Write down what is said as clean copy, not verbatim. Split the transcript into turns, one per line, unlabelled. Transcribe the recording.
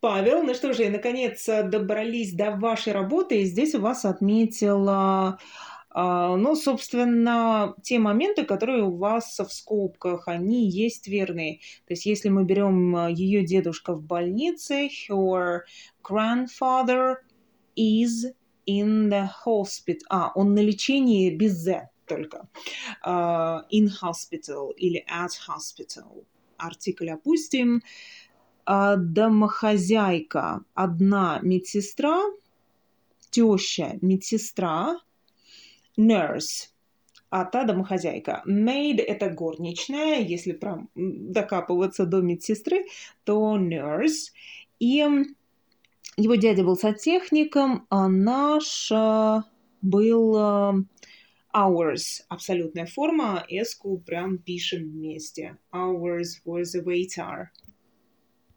Павел, ну что же, наконец добрались до вашей работы, и здесь у вас отметила, ну, собственно, те моменты, которые у вас в скобках, они есть верные. То есть если мы берем ее дедушка в больнице, her grandfather is in the hospital. Он на лечении без «the» только. In hospital или at hospital. Артикль опустим. Домохозяйка, одна медсестра, теща, медсестра, nurse, та домохозяйка. Maid– это горничная, если прям докапываться до медсестры, то nurse. И его дядя был сантехником, а наш был hours, абсолютная форма, эску прям пишем вместе. Hours was a waiter.